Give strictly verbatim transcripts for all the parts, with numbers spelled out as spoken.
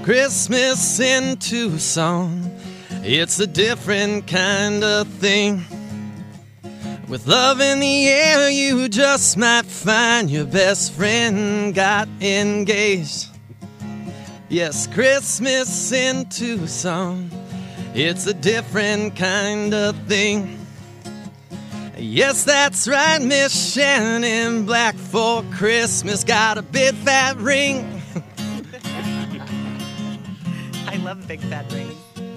Christmas in Tucson, it's a different kind of thing. With love in the air, you just might find your best friend got engaged. Yes, Christmas in Tucson, it's a different kind of thing. Yes, that's right, Miss Shannon Black for Christmas got a big fat ring. I love big fat rings.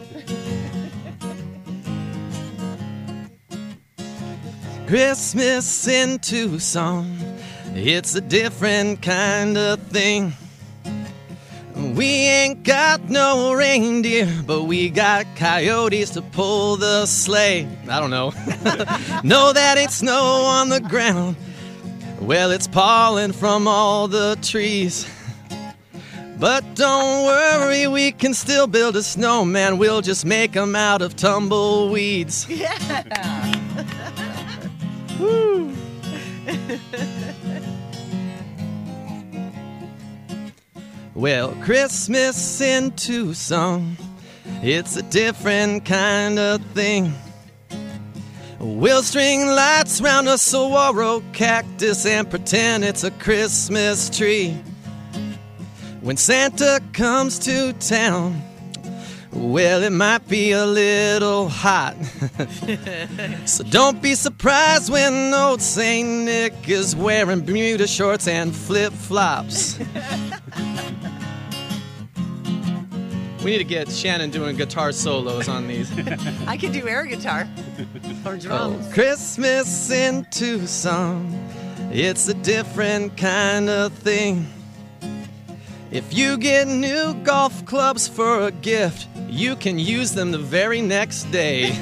Christmas in Tucson, it's a different kind of thing. We ain't got no reindeer, but we got coyotes to pull the sleigh. I don't know. Know that ain't snow on the ground. Well, it's pollen from all the trees. But don't worry, we can still build a snowman. We'll just make 'em out of tumbleweeds. Yeah. Woo. Well, Christmas in Tucson, it's a different kind of thing. We'll string lights round a saguaro cactus and pretend it's a Christmas tree. When Santa comes to town, well, it might be a little hot. So don't be surprised when old Saint Nick is wearing Bermuda shorts and flip-flops. We need to get Shannon doing guitar solos on these. I can do air guitar or drums. Oh, Christmas in Tucson, it's a different kind of thing. If you get new golf clubs for a gift, you can use them the very next day.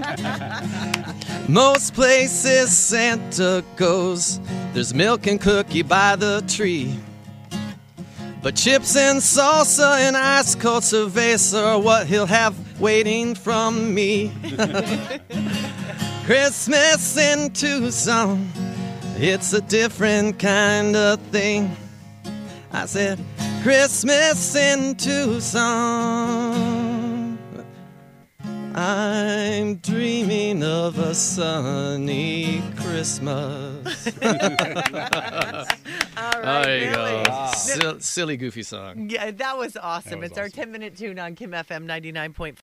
Most places Santa goes, there's milk and cookie by the tree. But chips and salsa and ice cold cerveza are what he'll have waiting from me. Christmas in Tucson, it's a different kind of thing. I said, Christmas in Tucson, I'm dreaming of a sunny Christmas. All right, there you Billy. go. Sil- silly, goofy song. Yeah, that was awesome. That was it's our awesome. ten-minute tune on Kim F M ninety-nine point five.